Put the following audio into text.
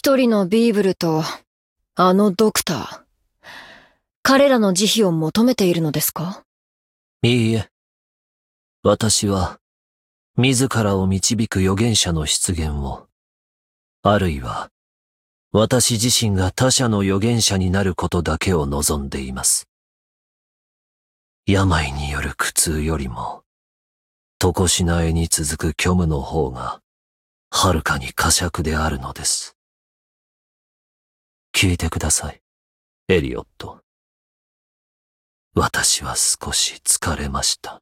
一人のビーブルと、あのドクター。彼らの慈悲を求めているのですか？ いいえ。私は、自らを導く預言者の出現を、あるいは、私自身が他者の預言者になることだけを望んでいます。病による苦痛よりも、常しなえに続く虚無の方が、はるかに呵責であるのです。聞いてください、エリオット。私は少し疲れました。